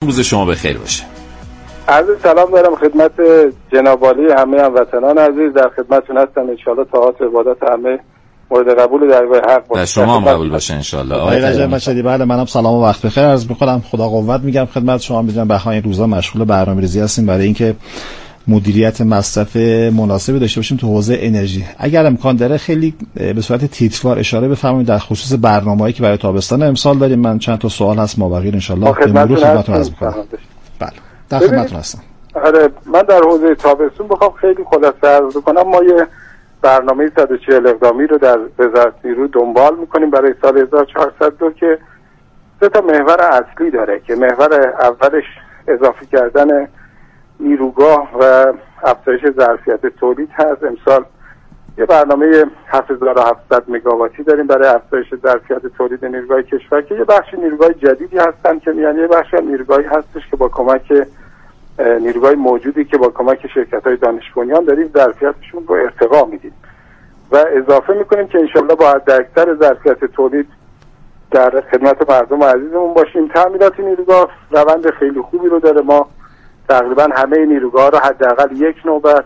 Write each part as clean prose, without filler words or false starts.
روز شما بخیر باشه. عرض سلام دارم خدمت جناب عالی همه هموطنان عزیز، در خدمتتون هستم. ان شاء الله طاعات و عبادات همه مورد قبول درگاه حق باشه. شما هم قبول باشه ان شاء الله. آقای رجب مشهدی، بله منم سلام و وقت بخیر عرض می‌کنم. خدا قوت میگم خدمت شما. میدونم به‌های این روزا مشغول برنامه‌ریزی هستیم برای اینکه مدیریت مصرف مناسبی داشته باشیم تو حوزه انرژی. اگر امکان داره خیلی به صورت تیتروار اشاره بفرمایید در خصوص برنامه‌ای که برای تابستان امسال داریم. من چند تا سوال هست مابقی ان شاء الله به مرور خدمتتون عرض می‌کنم. بله در خدمتتون هستم. آره من در حوزه تابستون بخوام خیلی خلاصه عرض کنم، ما یه برنامه 140 اقدامی رو در وزارت نیرو دنبال می‌کنیم برای سال 1402 که سه تا محور اصلی داره که محور اولش اضافه کردن نیروگاه و افزایش ظرفیت تولید هست. امسال یه برنامه 7700 مگاواتی داریم برای افزایش ظرفیت تولید نیروگاه کشور که یه بخش نیروگاه جدیدی هستن که یعنی یه بخش نیروگاهی هستش که با کمک نیروگاه موجودی که با کمک شرکت‌های دانش بنیان داریم ظرفیتشون رو ارتقا میدیم و اضافه میکنیم که انشالله با حداکثر ظرفیت تولید در خدمت مردم عزیزمون باشیم. تعمیرات نیروگاه روند خیلی خوبی رو داره. ما تقریبا همه نیروگاه رو حداقل یک نوبت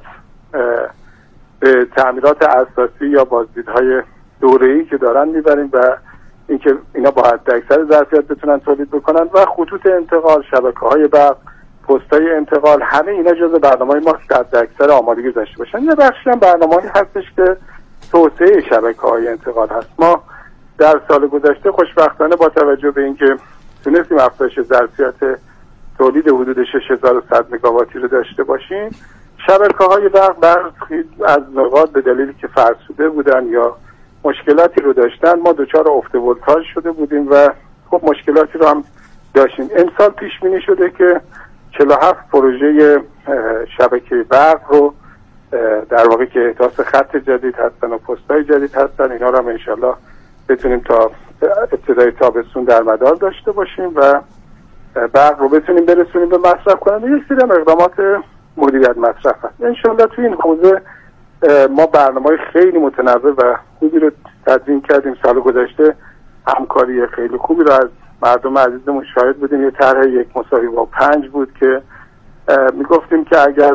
به تعمیرات اساسی یا بازدیدهای دوره‌ای که دارن میبریم و اینکه اینا با حداکثر ظرفیت بتونن تولید بکنن و خطوط انتقال، شبکه‌های برق، پست‌های انتقال، همه اینا جزء برنامه‌های ما که حداکثر آمادگی داشته باشن. یه بخشی هم برنامه‌ای هستش که توسعه شبکه‌های انتقال هست. ما در سال گذشته خوشبختانه با توجه به اینکه تونستیم افزایش ظرفیت تولید حدود 6100 مگاواتی رو داشته باشیم، شبکه‌های برق از نقاط به دلیلی که فرسوده بودن یا مشکلاتی رو داشتن ما دچار افت ولتاژ شده بودیم و خب مشکلاتی رو هم داشتیم. امسال پیش بینی شده که 47 پروژه شبکه برق رو در واقع که احداث خط جدید هستن و پست‌های جدید هستن، اینا رو هم انشالله بتونیم تا ابتدای تابستون در مدار داشته باشیم و برق رو بتونیم برسونیم به مصرف کننده. یک سری اقدامات مدیریت مصرف هست. انشالله توی این حوزه ما برنامه‌های خیلی متنوع و خوبی رو تدوین کردیم. سال گذشته همکاری خیلی خوبی رو از مردم عزیزمون شاهد بودیم. یه طرح 1.5 بود که میگفتیم که اگر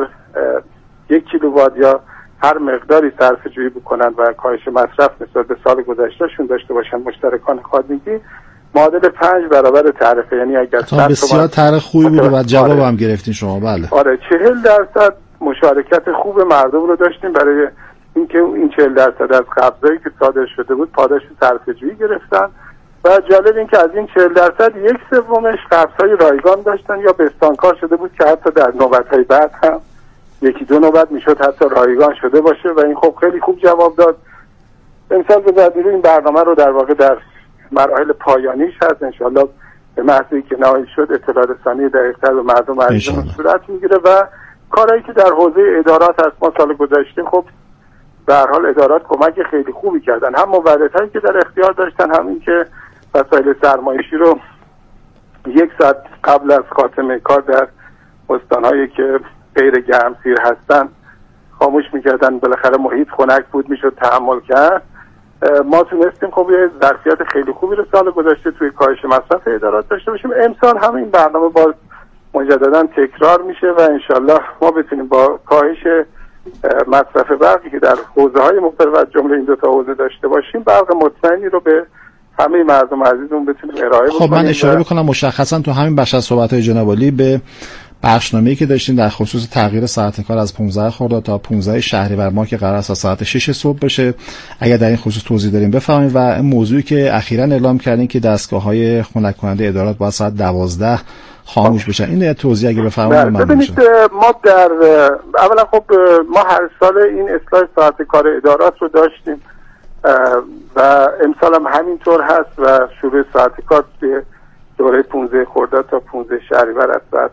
1 کیلووات یا هر مقداری صرفه‌جویی بکنن و کاهش مصرف نسبت به سال گذشتهشون داشته باشن مشترکان خانگی، معادل 5 برابر تعرفه. یعنی اگر بسیار طرح خوبی بود و جواب هم گرفتین شما. بله آره 40% مشارکت خوب مردم رو داشتیم برای اینکه این 40% از قبضایی که صادر شده بود پاداش صرفه‌جویی گرفتن و جالب این که از این 40% 1/3 قبض‌های رایگان داشتن یا بستانکار شده بود که حتی در نوبت‌های بعد هم 1-2 نوبت میشد حتی رایگان شده باشه و این خب خیلی خوب جواب داد. امسال به نیرو این برنامه رو در واقع در مراحل پایانیش هست. انشالله به محضی که نهایی شد اطلاع رسانی دقیق‌تر به مردم عزیزمون صورت میگیره و کارهایی که در حوزه ادارات هست. ما سال گذشته خب به هر حال ادارات کمک خیلی خوبی کردن، هم موردهایی که در اختیار داشتن، هم این که وسایل سرمایشی رو 1 ساعت قبل از خاتمه کار در استان‌هایی که غیر گرمسیر هستن خاموش میکردن. بالاخره محیط خنک بود میشد تحمل کرد. ما تونستیم خب یه ظرفیت خیلی خوبی رو سال گذشته توی کاهش مصرف ادارات داشته باشیم. امسال هم این برنامه باز مجددا تکرار میشه و انشالله ما بتونیم با کاهش مصرف برقی که در حوزه‌های مختلف از جمله این 2 تا حوزه داشته باشیم برق مطمئنی رو به همه مردم عزیزمون بتونیم ارائه بکنیم. خب من اشاره بکنم مشخصا تو همین بخش از صحبت‌های جناب عالی به بخشنامه‌ای که داشتیم در خصوص تغییر ساعت کار از 15 خرداد تا 15 شهریور ماه که قرار است ساعت 6 صبح بشه، اگر در این خصوص توضیح داریم بفرمایید. و موضوعی که اخیراً اعلام کردین که دستگاه‌های خنک کننده ادارات باید ساعت 12 خاموش بشن، این توضیح اگه بفرمایید ممنون می‌شم. ببینید ما در اولا خب ما هر سال این اصلاح ساعت کار ادارات رو داشتیم و امسال هم همینطور هست و شروع ساعت کار دوره 15 خرداد تا 15 شهریور از ساعت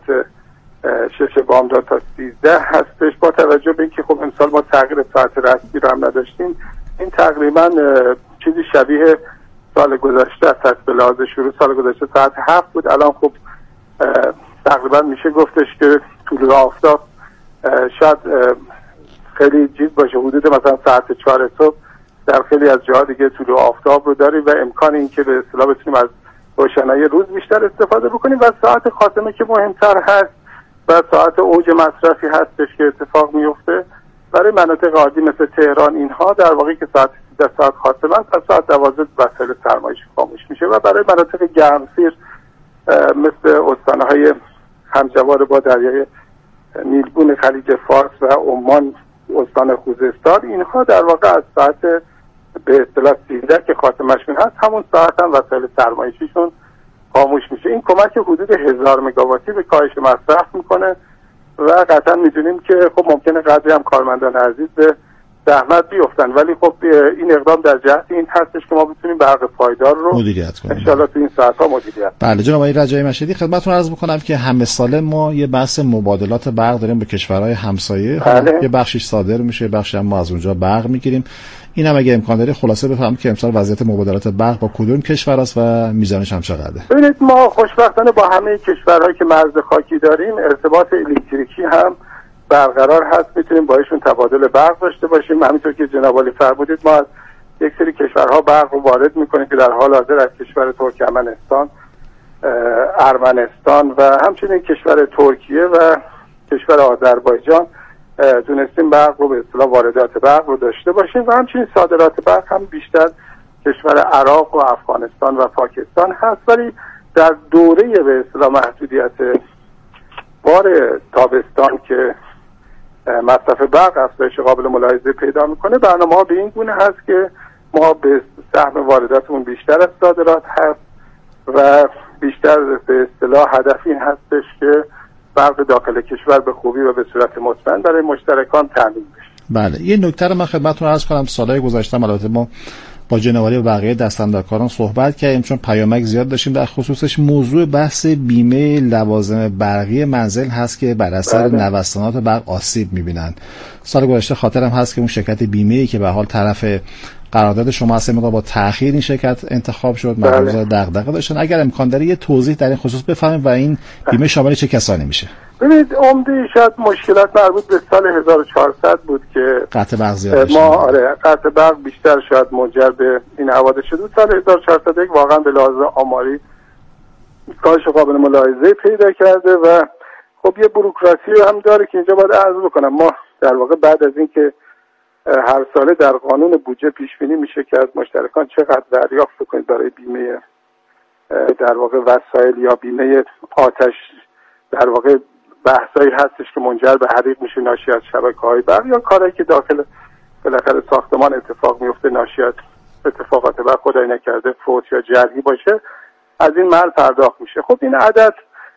6 بامداد تا 13 هستش. با توجه به اینکه خب امسال ما تغییر ساعت رسمی رو هم نداشتیم، این تقریبا چیزی شبیه سال گذشته است. به لحاظ شروع سال گذشته ساعت 7 بود، الان خب تقریبا میشه گفتش که طلوع آفتاب شاید خیلی جید باشه، حدود مثلا ساعت 4 صبح در خیلی از جاها دیگه طلوع آفتاب رو داریم و امکان این که به اصطلاح بتونیم از روشنایی روز بیشتر استفاده بکنیم و ساعت خاتمه که مهمتر هست و ساعت اوج مصرفی هستش که اتفاق میفته برای مناطق عادی مثل تهران اینها در واقع که ساعت 13 ساعت خاتمه است تا ساعت 12 وسایل سرمایشی خاموش میشه و برای مناطق گرمسیر مثل استانهای همجوار با دریای نیلگون خلیج فارس و عمان استان خوزستان اینها در واقع از ساعت به اصطلاح 13 که خاتمهشون هست همون ساعت هم وسایل سرمایشیشون خاموش میشه. این کمک حدود 1000 مگاواتی به کاهش مصرف میکنه و قطعا میدونیم که خب ممکنه قدری هم کارمندان عزیز به زحمت بیفتن ولی خب این اقدام در جهت این هستش که ما بتونیم برق پایدار رو مدیریت کنیم. ان شاءالله تو این ساعت‌ها مدیریت. بله جناب آقای رجایی مشهدی خدمتتون عرض بکنم که همه ساله ما یه بحث مبادلات برق داریم با کشورهای همسایه. یه بخشش صادر میشه، یه بخشی هم ما از اونجا برق میگیریم. اینم اگه امکان داره خلاصه بفهمید که امسال وضعیت مبادلات برق با کدوم کشور است و میزانش هم چقدره. ببینید ما خوشبختانه با همه کشورهایی که مرز خاکی داریم ارتباط الکتریکی هم برقرار هست، میتونیم با ایشون تبادل برق داشته باشیم. همینطور که جناب عالی فرمودید ما از یک سری کشورها برق رو وارد میکنیم که در حال حاضر از کشور ترکمنستان، ارمنستان و همچنین کشور ترکیه و کشور آذربایجان دونستیم برق رو به اصطلاح واردات برق رو داشته باشیم و همچنین صادرات برق هم بیشتر کشور عراق و افغانستان و پاکستان هست. ولی در دوره به اصطلاح محدودیت بار تابستان که مصرف برق افزایش قابل ملاحظه پیدا میکنه برنامه‌ها به این گونه هست که ما به سهم وارداتمون بیشتر از صادرات هست و بیشتر به اصطلاح هدف این هستش که برق داخل کشور به خوبی و به صورت مطمئن برای مشترکان تامین بشه. بله یه نکته رو من خدمتتون عرض کنم. سالهای گذشته البته ما با جناب عالی و بقیه دستاندرکاران صحبت کردیم چون پیامک زیاد داشتیم در خصوصش. موضوع بحث بیمه لوازم برقی منزل هست که بر اثر نوسانات برق آسیب می‌بینن. سال گذشته خاطرم هست که اون شرکت بیمه‌ای که به حال طرف قرارداد شما هست با تأخیر این شرکت انتخاب شد، مبالغ دغدغه داشتن. اگر امکان داره یه توضیح در این خصوص بفهمیم و این بیمه شامل چه کسانی میشه؟ ببینید عمده شاید مشکلات مربوط به سال 1400 بود که قطع برق زیاد ما قطع برق بیشتر شاید منجر به این حوادث شد. سال 1401 واقعا به لحاظ آماری کاهش قابل ملاحظه پیدا کرده و خب یه بوروکراسی هم داره که اینجا باید عرض بکنم. ما در واقع بعد از اینکه هر ساله در قانون بودجه پیش بینی میشه که از مشترکان چقدر دریافت کنید برای بیمه در واقع وسایل یا بیمه آتش، در واقع بحثایی هستش که منجر به حریق میشه ناشی از شبکه‌های برق یا کاری که داخل بالاخره ساختمان اتفاق میفته ناشی از اتفاقات برق، خدای نکرده فوت یا جرحی باشه، از این مال پرداخت میشه. خب این عدد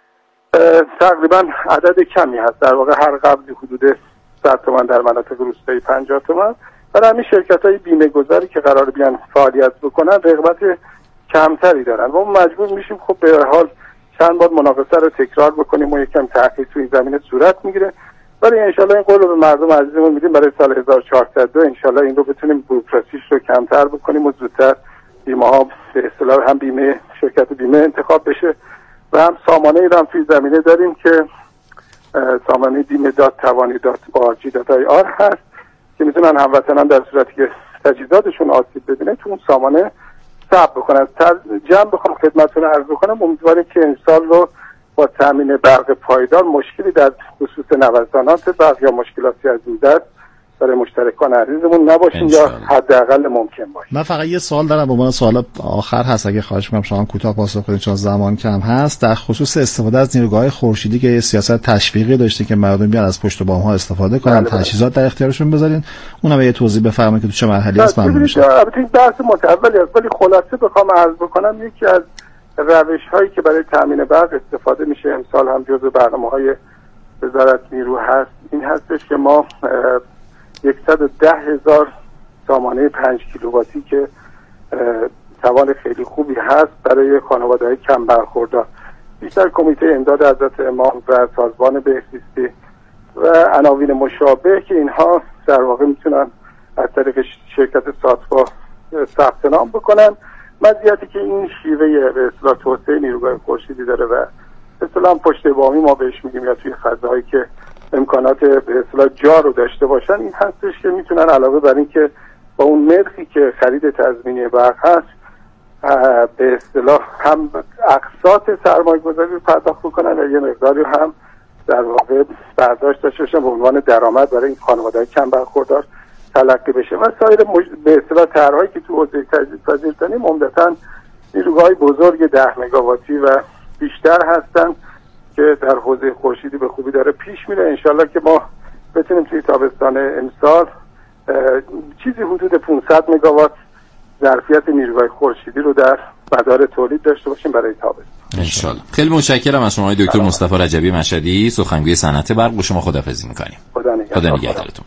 تقریبا عدد کمی هست، در واقع هر قبضی حدود 100 تومان در مناطق روستایی 50 تومان. برای همین شرکت‌های بیمه گذاری که قرار بیان فعالیت بکنن رغبت کمتری دارن و ما مجبور میشیم خب به هر حال چند بار مناقصه رو تکرار بکنیم و یکم تحقیق توی زمینه صورت میگیره. ولی انشالله این قول رو به مردم عزیزمون میدیم برای سال 1402 انشالله این رو بتونیم بوروکراسیش رو کمتر بکنیم و زودتر بیمه ها به اصطلاح هم بیمه شرکت بیمه انتخاب بشه و هم سامانه ای رو هم توی زمینه داریم که سامانه بیمه .توانی.org.ir هست که میتونن هموطنان در صورتی که تجهیزاتشون آسیب ببینه تو اون سامانه ثبت بکنن. جمع بخوام خدمتتون عرض بکنم امیدواریم که امسال رو با تامین برق پایدار مشکلی در خصوص نوسانات برق یا مشکلاتی از این دست برای مشترکان عزیزمون نباشیم یا حداقل ممکن باشه. من فقط یه سوال دارم به عنوان سوال آخر هست، اگه خواهش می‌کنم شما کوتاه پاسخ بدید چون زمان کم هست، در خصوص استفاده از نیروگاه خورشیدی که سیاست تشویقی داشته که مردم بیان از پشت بام‌ها استفاده کنن، تجهیزات در اختیارشون بذارین، اونم یه توضیح بفرمایید که تو چه مرحله است. ممنون میشم. البته این بحث متأولی است ولی خلاصه بخوام عرض بکنم یکی از روش‌هایی که برای تامین برق استفاده میشه امسال هم جزو برنامه‌های وزارت نیرو هست این هستش که ما 110,000 سامانه 5 کیلوواتی که توان خیلی خوبی هست برای خانواده‌های کم برخوردار، بیشتر کمیته امداد حضرت امام و سازمان بهزیستی و عناوین مشابه که اینها در واقع میتونن از طریق شرکت ساتوا ثبت نام بکنن. مزیتی که این شیوه به اصطلاح توسعه نیروگاه خورشیدی داره و به اصطلاح پشت بامی ما بهش میگیم یا توی فضاهایی که امکانات به اصطلاح جا رو داشته باشن این هستش که میتونن علاوه بر این که با اون نرخی که خرید تضمینی برق هست به اصطلاح هم اقساط سرمایه‌گذاری رو پرداخت بکنن و یه مقداری هم در واقع برداشت داشته باشن به عنوان درآمد برای این خانواده‌های کم برخوردار تلقی بشه و سایر به اصطلاح طرح‌هایی که تو حوزه تجدیدپذیر داریم عمدتاً نیروگاه‌های بزرگ 10 مگاواتی و بیشتر هستن که در حوزه خورشیدی به خوبی داره پیش میره. انشالله که ما بتونیم توی تابستان امسال چیزی حدود 500 مگاوات ظرفیت نیروگاه خورشیدی رو در مدار تولید داشته باشیم برای تابستان انشالله. خیلی متشکرم از شما دکتر مصطفی رجبی مشهدی، سخنگوی صنعت برق. با شما خداحافظی می‌کنیم. خدا نگهدارتون.